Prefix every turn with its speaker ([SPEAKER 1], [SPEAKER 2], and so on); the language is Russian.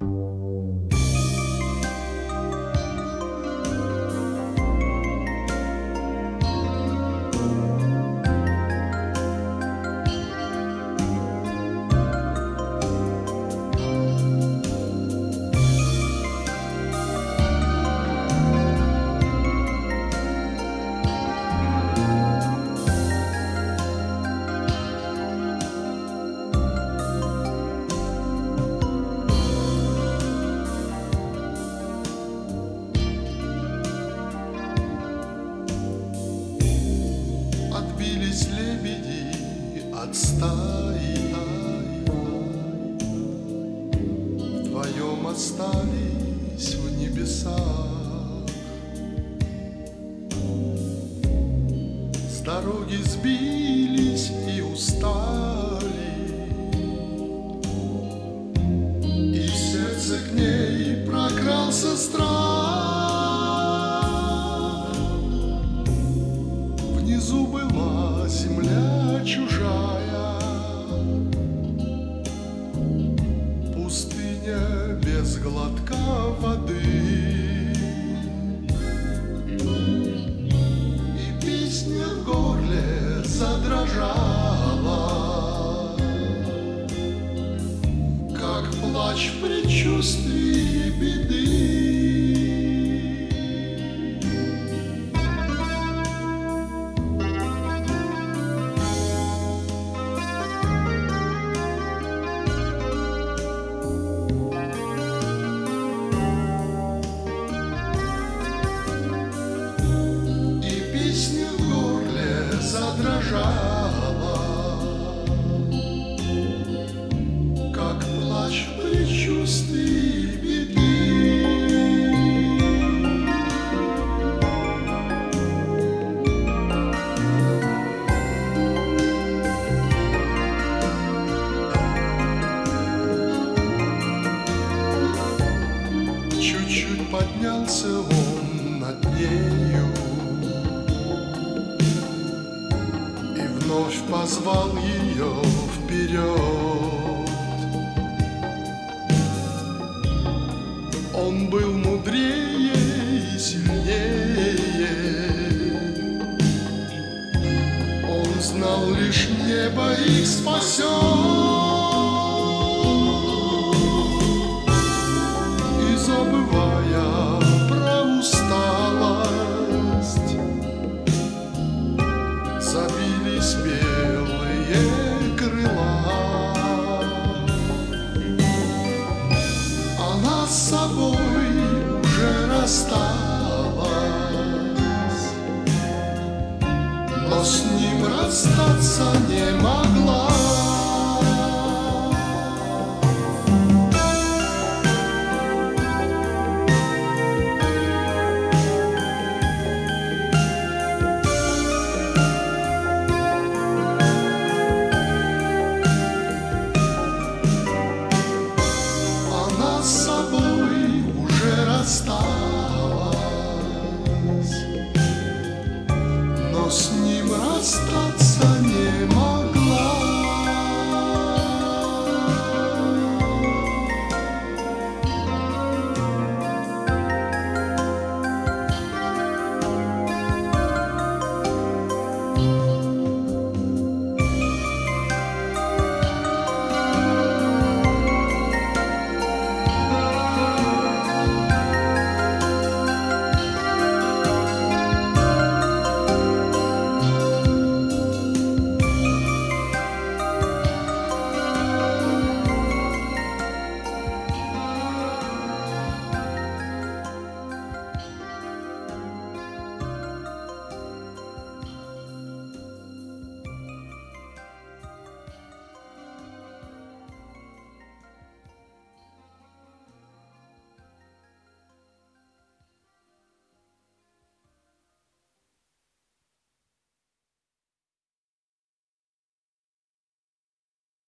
[SPEAKER 1] Отбились лебеди от стаи, вдвоем остались в небесах. С дороги сбились и устали, и в сердце к ней прокрался страх. Внизу была земля чужая, пустыня без глотка воды, и песня в горле задрожала, как плач в предчувствии беды. Песня в горле задрожала, как плач в предчувствии беды. Чуть-чуть поднялся он над нею, вновь позвал ее вперед. Он был мудрее и сильнее, он знал, лишь небо их спасет. И забывая про усталость, забились белые крыла. Она с собой уже рассталась, но с ним расстаться не могла.